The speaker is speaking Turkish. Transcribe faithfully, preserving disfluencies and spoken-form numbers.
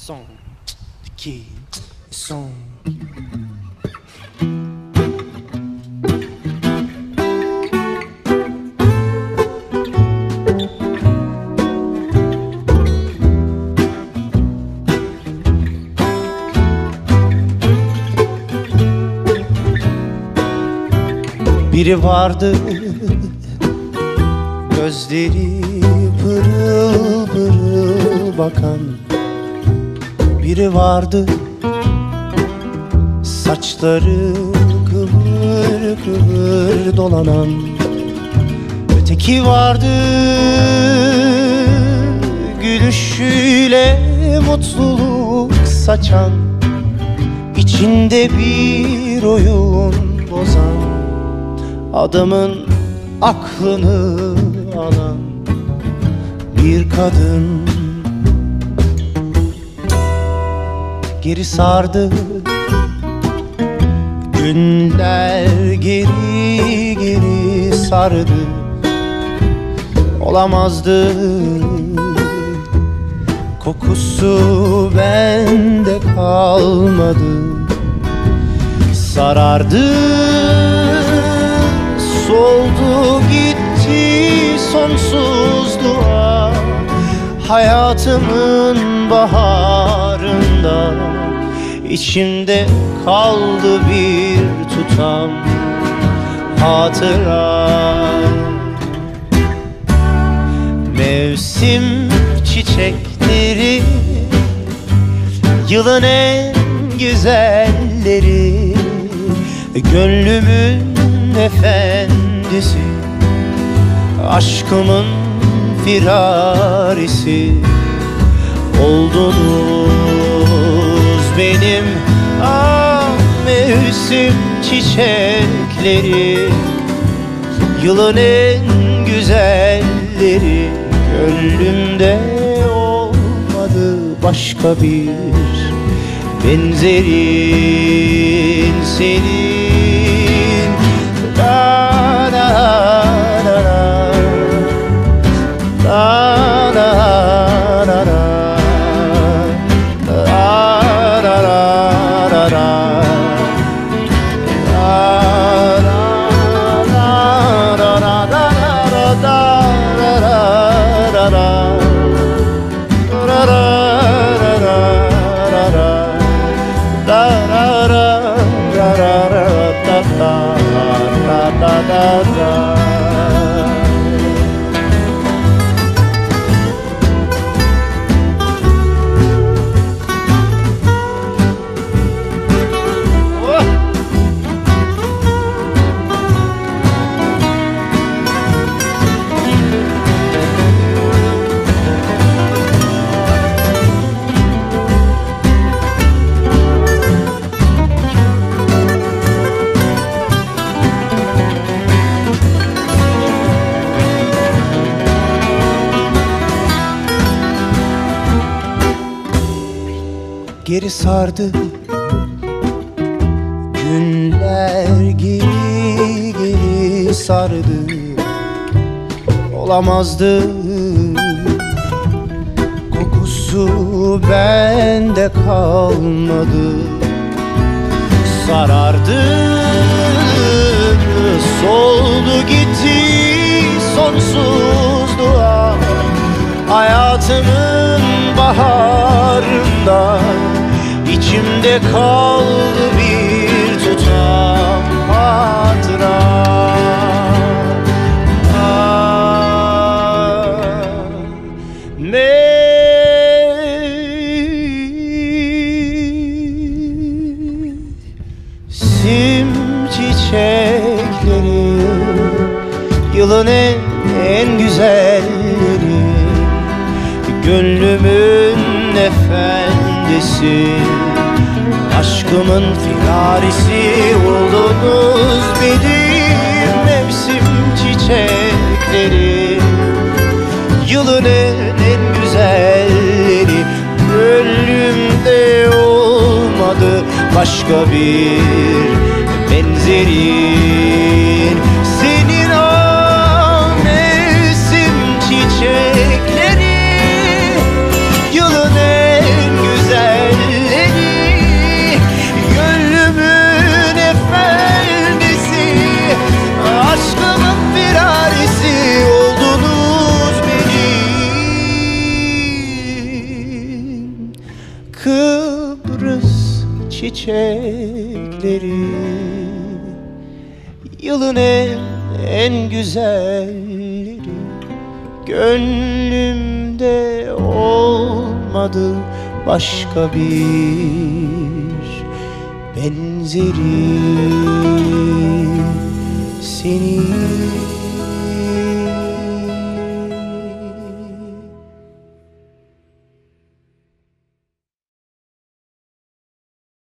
Son, iki, son. Biri vardı, gözleri pırıl pırıl bakan. Biri vardı, saçları kıvır kıvır dolanan. Öteki vardı, gülüşüyle mutluluk saçan. İçinde bir oyun bozan, adamın aklını alan bir kadın. Geri sardı günler, geri geri sardı. Olamazdı, kokusu bende kalmadı. Sarardı, soldu gitti sonsuzluğa. Hayatımın baharında içimde kaldı bir tutam hatıra. Mevsim çiçekleri, yılın en güzelleri, gönlümün efendisi, aşkımın firarisi oldunuz benim. Ah, mevsim çiçekleri, yılın en güzelleri, gönlümde olmadı başka bir benzerin senin. Da da da da da da da da. Geri sardı günler, geri geri sardı. Olamazdı, kokusu bende kalmadı. Sarardı, soldu gitti sonsuzluğa. Hayatımın baharında İçimde kaldı bir tutam hatıra. Ah, mevsim çiçekleri, yılın en, en güzelleri, gönlümün efendisi, aşkımın firarisi oldunuz benim. Mevsim çiçekleri, yılın en, en güzelleri, gönlümde olmadı başka bir benzerin senin. O mevsim çiçekleri, yılın en güzel çiçekleri. Yılın en, en güzelleri gönlümde olmadı başka bir benzeri. Seni